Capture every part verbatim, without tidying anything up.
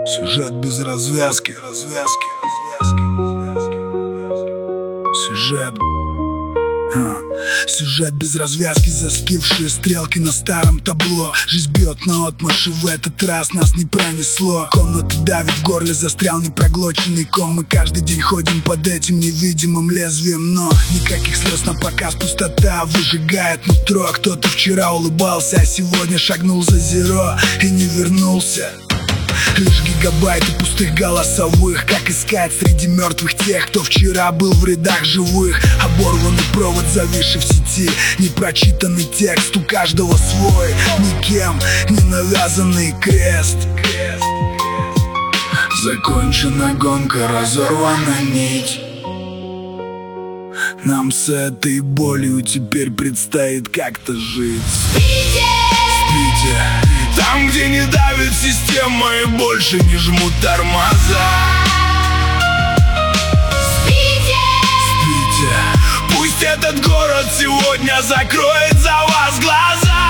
Сюжет без развязки, развязки, развязки. Сюжет а. Сюжет без развязки, застывшие стрелки на старом табло. Жизнь бьет наотмашь, и в этот раз нас не пронесло. Комната давит в горле, застрял непроглоченный ком. Мы каждый день ходим под этим невидимым лезвием, но никаких слез на показ, пустота выжигает нутро. Кто-то вчера улыбался, а сегодня шагнул за зеро и не вернулся. Лишь гигабайты пустых голосовых. Как искать среди мертвых тех, кто вчера был в рядах живых? Оборванный провод, зависший в сети, непрочитанный текст, у каждого свой, никем не навязанный крест. Закончена гонка, разорвана нить. Нам с этой болью теперь предстоит как-то жить. Спите! Спите! Там, где не давит система и больше не жмут тормоза. Спите! Спите! Пусть этот город сегодня закроет за вас глаза.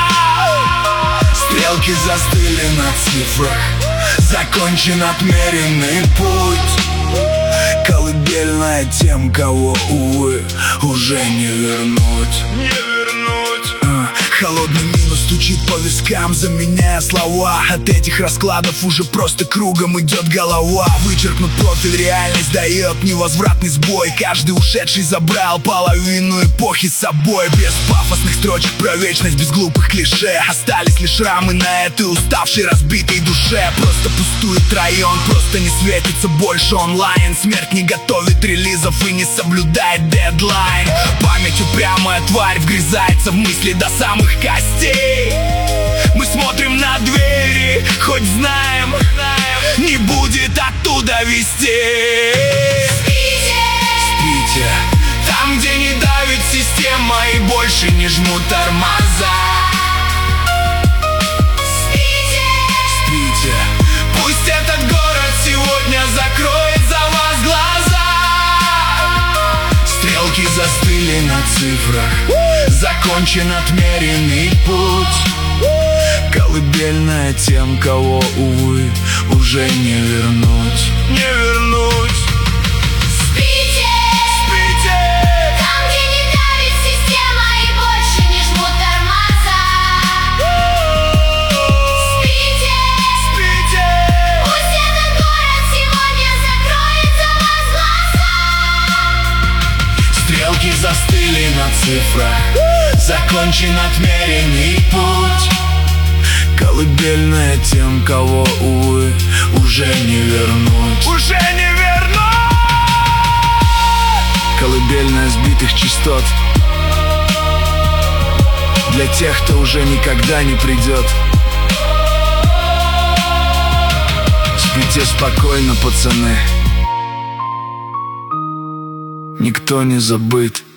Стрелки застыли на цифрах, закончен отмеренный путь. Колыбельная тем, кого, увы, уже не вернуть. Не вернуть. а, Холодный минус стучит по вискам, заменяя слова. От этих раскладов уже просто кругом идет голова. Вычеркнут профиль, реальность дает невозвратный сбой. Каждый ушедший забрал половину эпохи с собой. Без пафосных строчек про вечность, без глупых клише. Остались лишь рамы на этой уставшей, разбитой душе. Просто пустует район, просто не светится больше онлайн. Смерть не готовит релизов и не соблюдает дедлайн. Память упрямая тварь вгрызается в мысли до самых костей. Мы смотрим на двери, хоть знаем, не будет оттуда вести. Спите! Спите! Там, где не давит система и больше не жмут тормоза. Спите! Спите! Пусть этот город сегодня закроет за вас глаза. Стрелки застыли на цифрах, закончен отмеренный путь. Колыбельная тем, кого, увы, уже не вернуть. Не вернуть. Спите! Спите! Там, где не давит система и больше не жмут тормоза. Спите! Спите! Пусть этот город сегодня закроет за вас глаза. Стрелки застыли на цифрах, закончен отмеренный путь. Колыбельная тем, кого, увы, уже не вернуть. Уже не вернуть! Колыбельная сбитых частот для тех, кто уже никогда не придет. Спите спокойно, пацаны, никто не забыт.